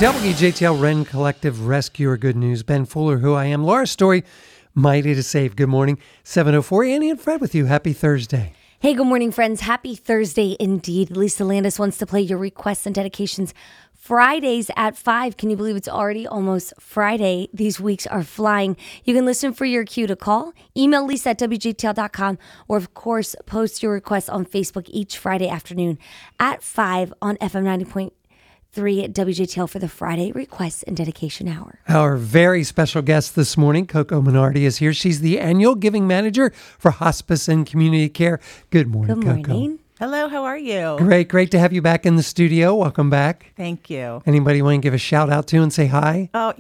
WJTL Wren Collective Rescuer Good News. Ben Fuller, who I am. Laura Story, Mighty to Save. Good morning. 7:04. Annie and Fred with you. Happy Thursday. Hey, good morning, friends. Happy Thursday indeed. Lisa Landis wants to play your requests and dedications Fridays at 5. Can you believe it's already almost Friday? These weeks are flying. You can listen for your cue to call, email Lisa at WJTL.com, or of course, post your requests on Facebook each Friday afternoon at 5 on FM 90.3 at WJTL for the Friday Requests and Dedication Hour. Our very special guest this morning, Coco Minardi, is here. She's the annual giving manager for hospice and community care. Good morning, Good Coco. morning. Hello, how are you? Great to have you back in the studio. Welcome back. Thank you. Anybody want to give a shout out to and say hi? Oh,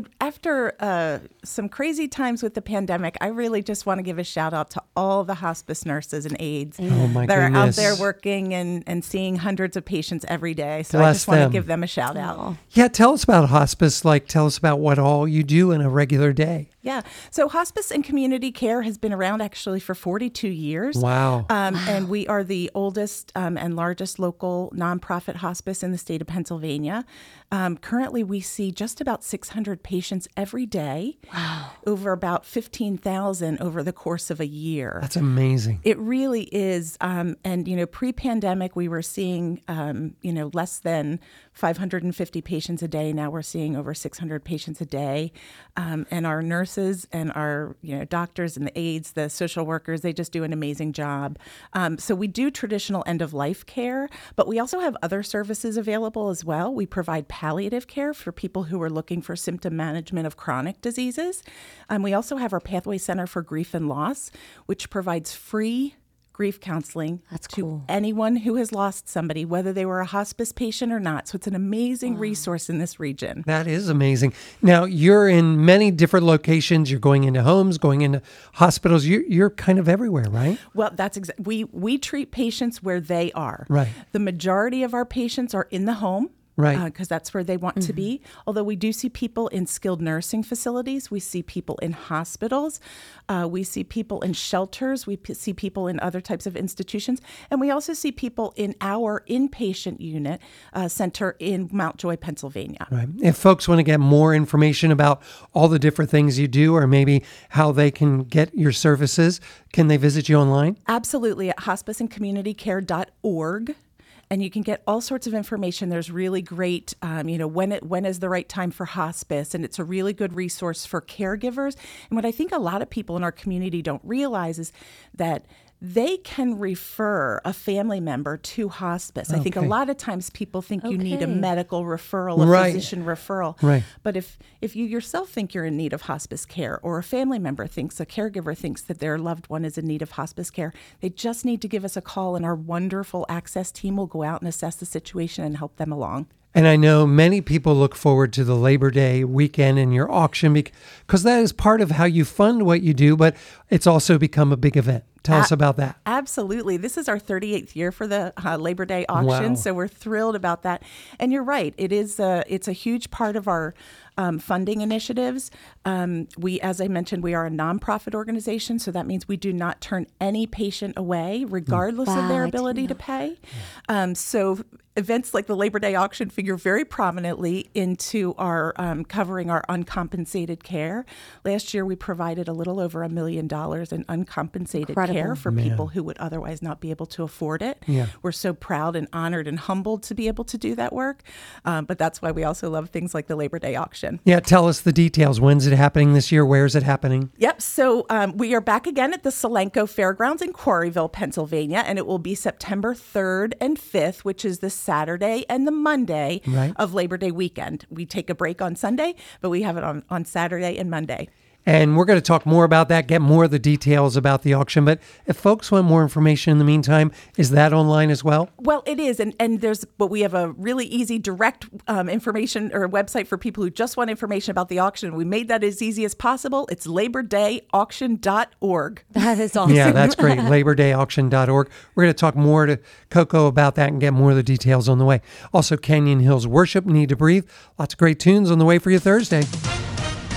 after some crazy times with the pandemic, I really just want to give a shout out to all the hospice nurses and aides Oh my that are out goodness. there working and seeing hundreds of patients every day. So I Bless just want them. to give them a shout out. Yeah, tell us about hospice. Tell us about what all you do in a regular day. Yeah. So hospice and community care has been around actually for 42 years. Wow. And we are the oldest and largest local nonprofit hospice in the state of Pennsylvania. Currently, we see just about 600 patients every day. Wow. Over about 15,000 over the course of a year. That's amazing. It really is. And, pre-pandemic, we were seeing, less than 550 patients a day. Now we're seeing over 600 patients a day. And our nurses and our, doctors and the aides, the social workers, they just do an amazing job. So we do traditional end-of-life care, but we also have other services available as well. We provide palliative care for people who are looking for symptom management of chronic diseases. We also have our Pathway Center for Grief and Loss, which provides free grief counseling to anyone who has lost somebody, whether they were a hospice patient or not. So it's an amazing resource in this region. That is amazing. Now, you're in many different locations. You're going into homes, going into hospitals. You're kind of everywhere, right? Well, that's we treat patients where they are. Right. The majority of our patients are in the home. Right. Because that's where they want to be. Although we do see people in skilled nursing facilities. We see people in hospitals. We see people in shelters. We see people in other types of institutions. And we also see people in our inpatient unit center in Mount Joy, Pennsylvania. Right. If folks want to get more information about all the different things you do, or maybe how they can get your services, can they visit you online? Absolutely, at hospiceandcommunitycare.org. And you can get all sorts of information. There's really great, when is the right time for hospice, and it's a really good resource for caregivers. And what I think a lot of people in our community don't realize is that they can refer a family member to hospice. I think a lot of times people think you need a medical referral, a physician referral. Right. But if you yourself think you're in need of hospice care, or a family member thinks, a caregiver thinks that their loved one is in need of hospice care, they just need to give us a call, and our wonderful Access team will go out and assess the situation and help them along. And I know many people look forward to the Labor Day weekend and your auction because that is part of how you fund what you do, but it's also become a big event. Tell us about that. Absolutely. This is our 38th year for the Labor Day auction, Wow. so we're thrilled about that. And you're right. It's a huge part of our funding initiatives. As I mentioned, we are a nonprofit organization, so that means we do not turn any patient away, regardless of their ability to pay. So events like the Labor Day auction figure very prominently into our covering our uncompensated care. Last year, we provided a little over $1 million in uncompensated care for people who would otherwise not be able to afford it. Yeah. We're so proud and honored and humbled to be able to do that work. But that's why we also love things like the Labor Day auction. Yeah, tell us the details. When's it happening this year? Where is it happening? Yep. So we are back again at the Solenco Fairgrounds in Quarryville, Pennsylvania, and it will be September 3rd and 5th, which is the Saturday and the Monday of Labor Day weekend. We take a break on Sunday, but we have it on Saturday and Monday. And we're going to talk more about that, get more of the details about the auction. But if folks want more information in the meantime, is that online as well? Well, it is. But we have a really easy, direct information or a website for people who just want information about the auction. We made that as easy as possible. It's LaborDayAuction.org. That is awesome. Yeah, that's great. LaborDayAuction.org. We're going to talk more to Coco about that and get more of the details on the way. Also, Canyon Hills Worship, Need to Breathe. Lots of great tunes on the way for you Thursday.